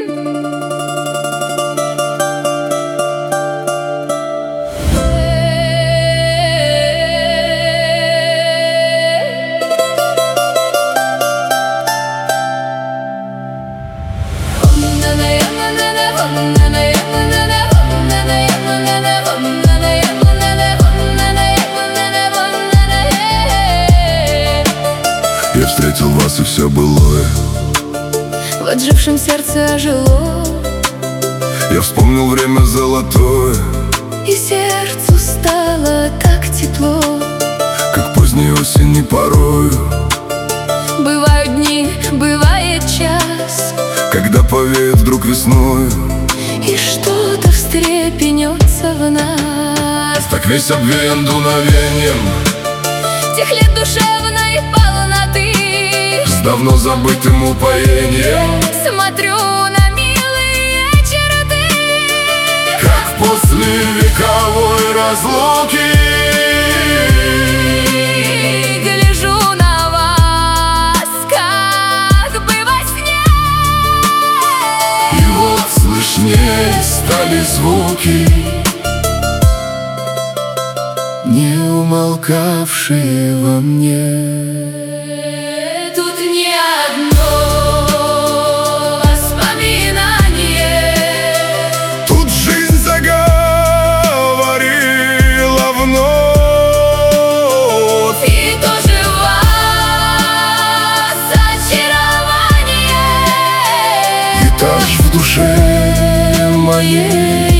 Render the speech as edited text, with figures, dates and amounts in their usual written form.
Я встретил вас, и все былое в отжившем сердце ожило. Я вспомнил время золотое, И сердцу стало так тепло. как поздней осени порою. Бывают дни, бывает час, Когда повеет вдруг весною, и что-то встрепенется в нас. так весь обвеян дуновением Тех лет душевной полноты. с давно забытым упоением. Смотрю на милые черты, Как после вековой разлуки гляжу на вас, как бы во сне. И вот слышнее стали звуки, не умолкавшие во мне. Тут не одно воспоминание, Тут жизнь заговорила вновь, и тоже в вас очарование. и так в душе моей